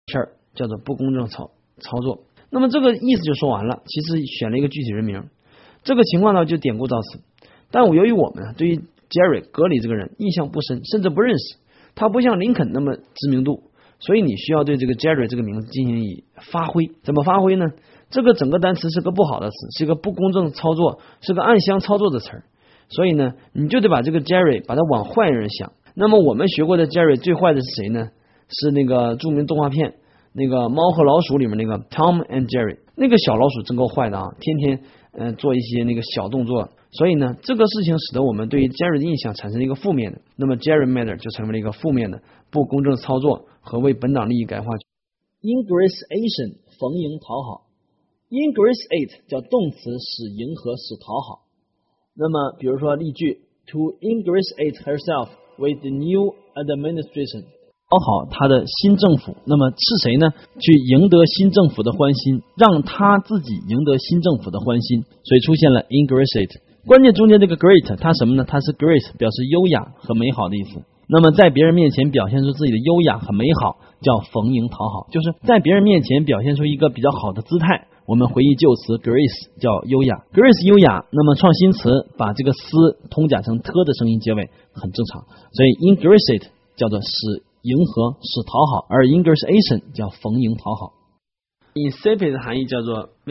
事儿叫做不公正操作。那么这个意思就说完了，其实选了一个具体人名，这个情况呢就典故到此。但由于我们对于 Jerry 格里这个人印象不深，甚至不认识，他不像林肯那么知名度，所以你需要对这个 Jerry 这个名字进行以发挥。怎么发挥呢？这个整个单词是个不好的词，是个不公正操作，是个暗箱操作的词儿，所以呢你就得把这个 Jerry 把它往坏人想。那么我们学过的 Jerry 最坏的是谁呢？是那个著名动画片那个猫和老鼠里面那个 Tom and Jerry， 那个小老鼠真够坏的啊，天天做一些那个小动作，所以呢这个事情使得我们对于 Jerry 的印象产生了一个负面的，那么 Gerrymander 就成为了一个负面的不公正操作和为本党利益改划。 Ingratiation 逢迎讨好， ingratiate 叫动词，使迎合使讨好。那么比如说例句 To ingratiate herself with the new administration，讨好他的新政府，那么是谁呢？去赢得新政府的欢心，让他自己赢得新政府的欢心，所以出现了 ingratiate。关键中间这个 great 它什么呢？它是 grace 表示优雅和美好的意思。那么在别人面前表现出自己的优雅和美好叫逢迎讨好，就是在别人面前表现出一个比较好的姿态。我们回忆旧词 grace 叫优雅， grace 优雅，那么创新词把这个思通假成特的声音结尾很正常，所以 ingratiate 叫做使迎合使讨好，而 ingratiation 叫逢迎讨好。 insipid 的含义叫做